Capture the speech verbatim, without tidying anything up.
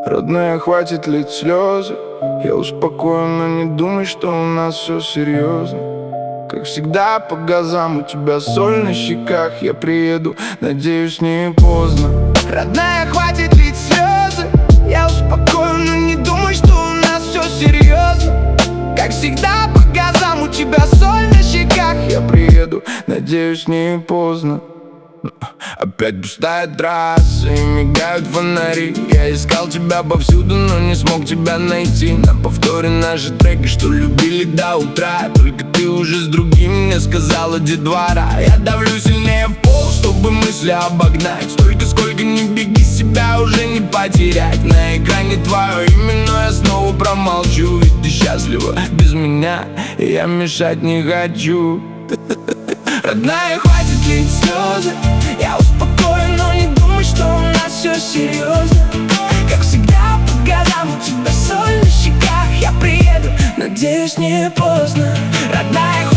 Родная, хватит лить слезы. Я успокоен, но не думай, что у нас все серьезно. Как всегда по газам, у тебя соль на щеках. Я приеду, надеюсь, не поздно. Родная, хватит лить слезы. Я успокоен, но не думай, что у нас все серьезно. Как всегда по газам, у тебя соль на щеках. Я приеду, надеюсь, не поздно. Опять пустая трасса и мигают фонари. Я искал тебя повсюду, но не смог тебя найти. На повторе наши треки, что любили до утра. Только ты уже с другим мне сказала детвора. Я давлю сильнее в пол, чтобы мысли обогнать. Столько, сколько не беги, себя уже не потерять. На экране твое имя, но я снова промолчу. Ведь ты счастлива без меня, и я мешать не хочу. Родная, хватит лить слезы. Я успокоен, но не думай, что у нас все серьезно. Как всегда по годам, у тебя соль на щеках. Я приеду, надеюсь, не поздно. Родная,